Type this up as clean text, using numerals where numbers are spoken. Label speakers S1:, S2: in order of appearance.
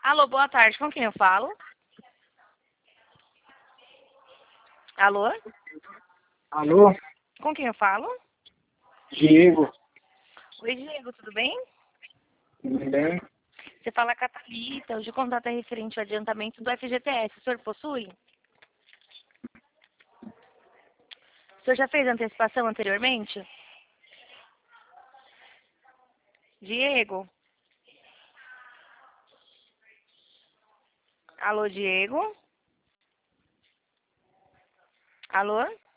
S1: Alô, boa tarde. Com quem eu falo? Alô?
S2: Alô?
S1: Com quem eu falo?
S2: Diego,
S1: Oi, Diego, tudo bem?
S2: tudo bem?
S1: Você fala com a Thalita. Hoje o contato é referente ao adiantamento do FGTS. O senhor possui? O senhor já fez antecipação anteriormente? Diego? Alô, Diego? Alô?